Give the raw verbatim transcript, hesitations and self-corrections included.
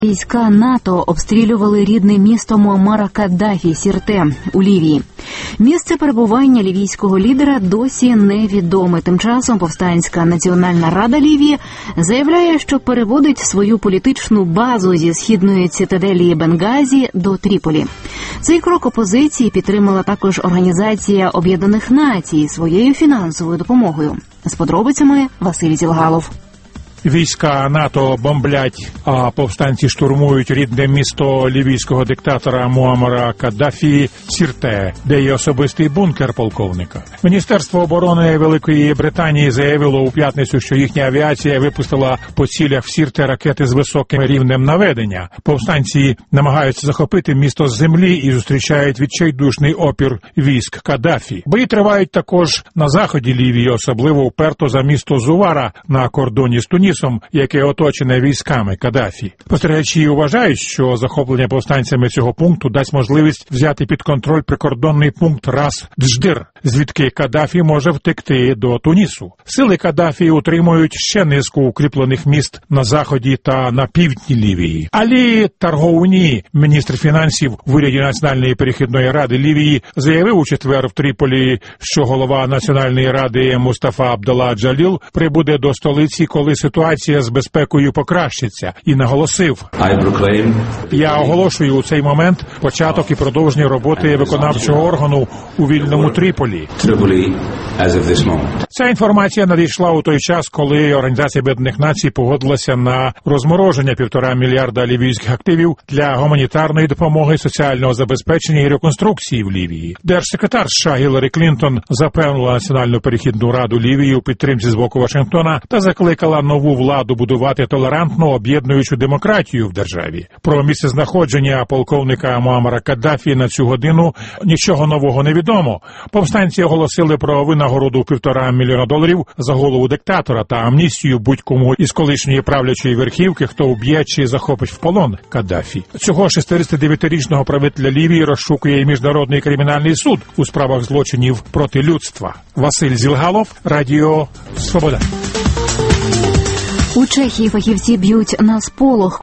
Війська НАТО обстрілювали рідне місто Муаммара Каддафі, Сірте, у Лівії. Місце перебування лівійського лідера досі невідоме. Тим часом Повстанська національна рада Лівії заявляє, що переводить свою політичну базу зі східної цитаделі Бенгазі до Тріполі. Цей крок опозиції підтримала також Організація Об'єднаних Націй своєю фінансовою допомогою. З подробицями Василь Зілгалов. Війська НАТО бомблять, а повстанці штурмують рідне місто лівійського диктатора Муаммара Каддафі Сірте, де є особистий бункер полковника. Міністерство оборони Великої Британії заявило у п'ятницю, що їхня авіація випустила по цілях в Сірте ракети з високим рівнем наведення. Повстанці намагаються захопити місто з землі і зустрічають відчайдушний опір військ Каддафі. Бої тривають також на заході Лівії, особливо вперто за місто Зувара на кордоні з Тунісом, яке оточене військами Каддафі. Спостерігачі вважають, що захоплення повстанцями цього пункту дасть можливість взяти під контроль прикордонний пункт Рас-Дждир, звідки Каддафі може втекти до Тунісу. Сили Каддафі утримують ще низку укріплених міст на заході та на півдні Лівії. Алі Таргоуні, міністр фінансів в уряді Національної перехідної ради Лівії, заявив у четвер в Тріполі, що голова Національної ради Мустафа Абдалла Джаліл прибуде до столиці, коли ситуація Ситуація з безпекою покращиться, і наголосив: «Я оголошую у цей момент початок і продовження роботи виконавчого органу у вільному Тріполі». Ця інформація надійшла у той час, коли Організація Об'єднаних Націй погодилася на розмороження півтора мільярда лівійських активів для гуманітарної допомоги, соціального забезпечення і реконструкції в Лівії. Держсекретар США Гіларі Клінтон запевнила Національну перехідну раду Лівії у підтримці з боку Вашингтона та закликала нову владу будувати толерантну, об'єднуючу демократію в державі. Про місцезнаходження полковника Муаммара Каддафі на цю годину нічого нового не відомо. Повстанці оголосили про винагороду півтора мільйона доларів за голову диктатора та амністію будь-кому із колишньої правлячої верхівки, хто вб'є чи захопить в полон Каддафі. Цього шістдесятидев'ятирічного правителя Лівії розшукує Міжнародний кримінальний суд у справах злочинів проти людства. Василь Зілгалов, Радіо Свобода. У Чехії фахівці б'ють на сполох